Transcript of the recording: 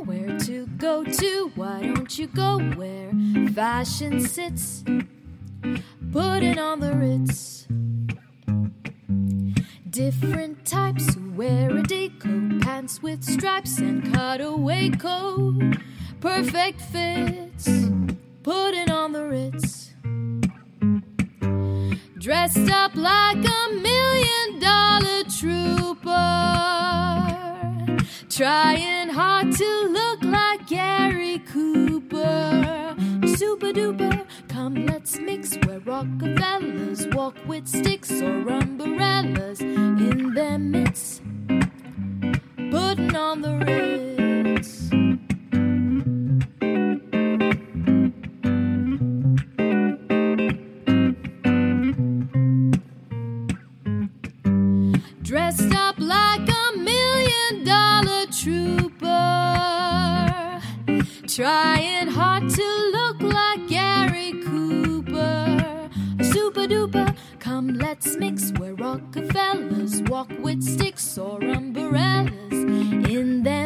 Where to go to? Why don't you go where fashion sits? Putting on the Ritz. Different types who wear a deco, pants with stripes and cutaway coat. Perfect fits. Putting on the Ritz. Dressed up like $1 million trooper, trying hard to look like Gary Cooper. Super duper, come let's mix where Rockefellers walk with sticks or umbrellas in their midst, putting on the Ritz. Dressed up like $1 million trooper, trying hard to look like Gary Cooper. Super duper, come let's mix where Rockefellers walk with sticks or umbrellas in their